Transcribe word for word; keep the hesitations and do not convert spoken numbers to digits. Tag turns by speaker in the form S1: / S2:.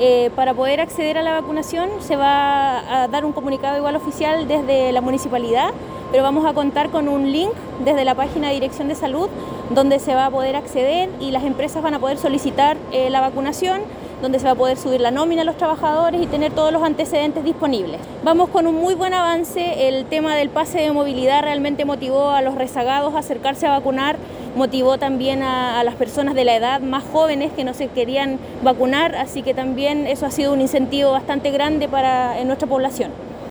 S1: Eh, para poder acceder a la vacunación se va a dar un comunicado igual oficial desde la municipalidad, pero vamos a contar con un link desde la página de Dirección de Salud donde se va a poder acceder y las empresas van a poder solicitar eh, la vacunación, donde se va a poder subir la nómina a los trabajadores y tener todos los antecedentes disponibles. Vamos con un muy buen avance, el tema del pase de movilidad realmente motivó a los rezagados a acercarse a vacunar, motivó también a, a las personas de la edad más jóvenes que no se querían vacunar, así que también eso ha sido un incentivo bastante grande para en nuestra población.